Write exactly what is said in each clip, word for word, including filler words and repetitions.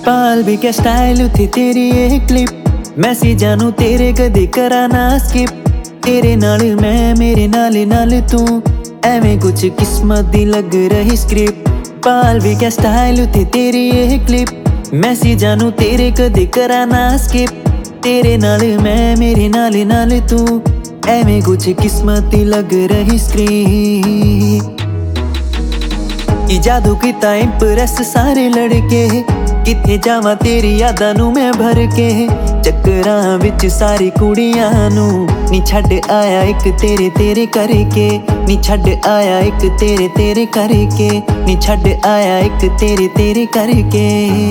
पाल भी क्या स्टाइल थी तेरी ये क्लिप मैसेजां नूं तेरे कदे करा ना स्किप तेरे नाल मैं मेरे नाल नाल तू एवें कुछ किस्मत दी लग रही स्क्रिप्ट पाल भी क्या स्टाइल थी तेरी ये क्लिप मैसेजां नूं तेरे कदे करा ना स्किप तेरे नाल मैं मेरे नाल नाल तू एवें कुछ किस्मत दी लग रही स्क्रिप्ट कि जादू कीता इंप्रेस सारे लड़के किथे जावां तेरी यादां नूं मैं भर के चक्करां विच सारी कुड़ियां नूं नी छड्ड आया एक तेरे तेरे करके नी छड्ड आया एक तेरे तेरे करके नी छड्ड आया एक तेरे तेरे करके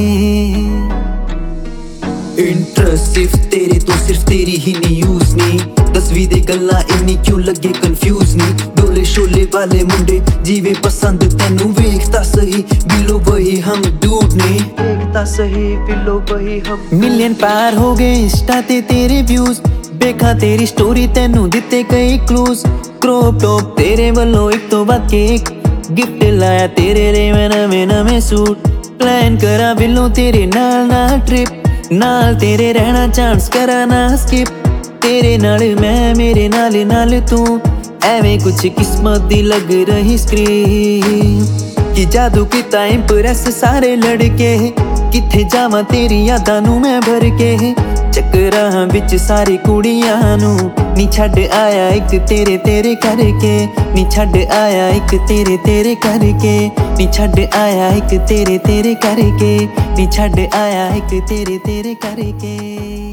इंटरेस्ट सिर्फ तेरे तो सिर्फ तेरी ही न्यूज़ नी दसवीं दे गल्लां इन्नी क्यों लगे कंफ्यूज नी डोले शोले वाले मुंडे जीवे पसंद तेनू वेखता सही बिलो वही हम डूड ने वेखता सही बिलो वही हम मिलियन पार हो गए इंस्टा ते तेरे व्यूज देखा तेरी स्टोरी तेनू दिते कई क्लूज क्रॉप टॉप तेरे वालों एक तो बाद के एक गिफ्ट लाया तेरे लिए मैं नवे नवे सूट प्लान करा बिलो तेरे नाल नाल ट्रिप नाल तेरे रहना चांस करा ना स्किप तेरे नाल मैं मेरे नाल नाल तू एवें कुछ किस्मत दी लग रही स्क्रिप्ट कि जादू कीता इंप्रेस सारे लड़के किथे जावां तेरी यादां नूं मैं भर के चक्करां विच सारी कुड़ियां नूं नी छड्ड आया एक तेरे तेरे करके नी छड्ड आया एक तेरे तेरे करके नी छड्ड आया एक तेरे तेरे करके नी छड्ड आया एक तेरे तेरे करके।